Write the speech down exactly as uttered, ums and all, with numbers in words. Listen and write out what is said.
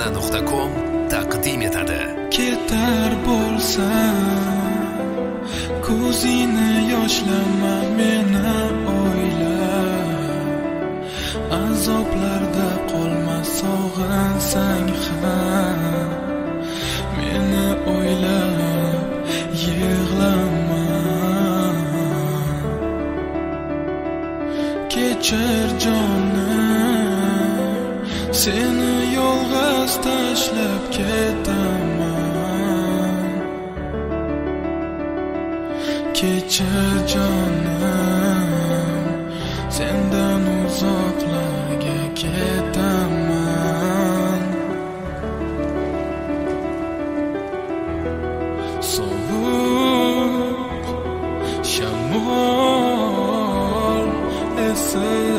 nuqta com taqdim etadi. Ketar bo'lsam, ko'zingni yoshlama, meni o'yla. Azoblarda qolma, sog'insang ham meni o'ylab yig'lama. Kechir jonim, seni yolg'iz tashlab ketaman. Kechir jonim, sendan uzoqlarga ketaman. Sovuq shamol esir